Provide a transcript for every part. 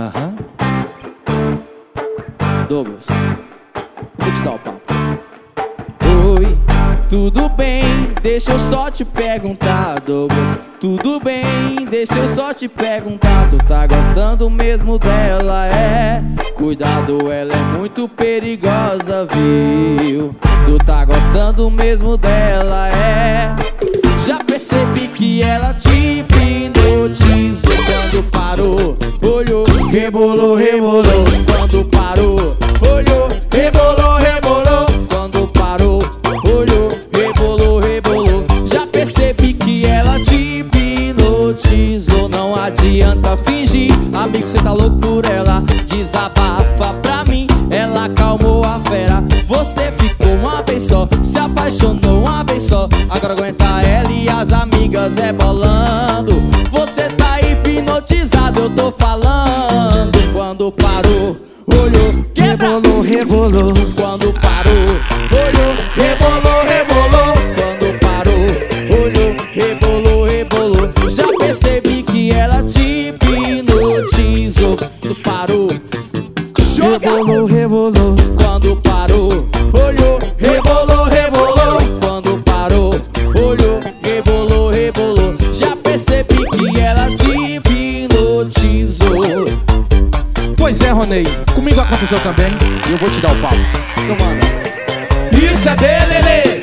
Douglas, vou te dar o papo. Oi, tudo bem? Deixa eu só te perguntar, Douglas. Tudo bem? Deixa eu só te perguntar. Tu tá gostando mesmo dela, é? Cuidado, ela é muito perigosa, viu? Tu tá gostando mesmo dela, é? Já percebi que ela te hipnotizou. Quando parou, olhou, rebolou, rebolou. Quando parou, olhou, rebolou, rebolou. Quando parou, olhou, rebolou, rebolou. Já percebi que ela te hipnotizou. Não adianta fingir, amigo, cê tá louco por ela. Desabafa pra mim, ela acalmou a fera. Você ficou uma vez só, se apaixonou uma vez só. Agora aguenta ela e as amigas rebolando. Você tá hipnotizado, eu tô falando. Quando parou, olhou, rebolou, rebolou. Quando parou, olhou, rebolou, rebolou. Quando parou, olhou, rebolou, rebolou. Já percebi que ela te hipnotizou. Quando parou, rebolou, rebolou. Quando parou, olhou, rebolou, rebolou. Quando parou, olhou, rebolou, rebolou. Já percebi que ela te hipnotizou. Pois é, Ronei, comigo aconteceu também e eu vou te dar o papo. Então manda. Isso é belelê.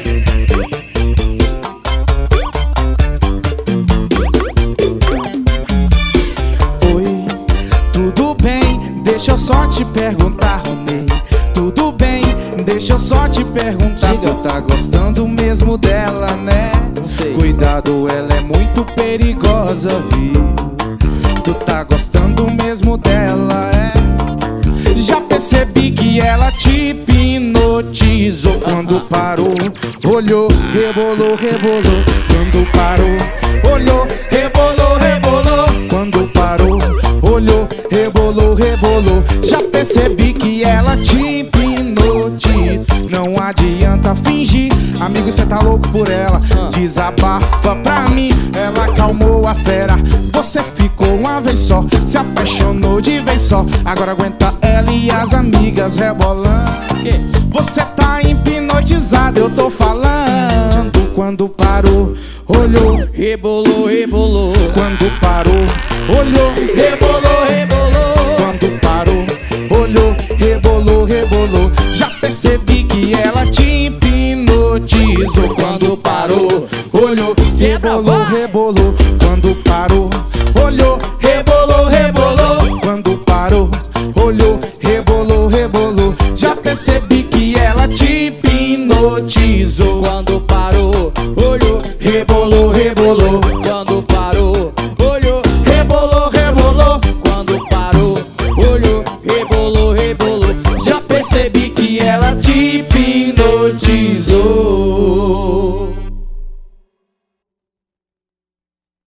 Oi, tudo bem? Deixa eu só te perguntar, Ronei. Tudo bem? Deixa eu só te perguntar. Diga. Tu tá gostando mesmo dela, né? Não sei. Cuidado, ela é muito perigosa, viu? Tu tá gostando mesmo dela, é? Já percebi que ela te hipnotizou. Quando parou, olhou, rebolou, rebolou. Quando parou, olhou, rebolou, rebolou. Quando parou, olhou, rebolou, rebolou. Já percebi que ela te hipnotizou. Não adianta fingir, amigo, cê tá louco por ela. Desabafa pra mim, ela acalmou a fera. Você ficou uma vez só, se apaixonou de vez só. Agora aguenta ela e as amigas rebolando. Você tá hipnotizado, eu tô falando. Quando parou, olhou, Rebolou, rebolou. quando parou, olhou, rebolou, Rebolou. quando parou, olhou, rebolou, rebolou. Já percebi que ela te hipnotizou. Quando parou, olhou, rebolou, rebolou. Quando parou, olhou, rebolou, rebolou. Quando parou, olhou, rebolou, rebolou. Já percebi que ela te hipnotizou.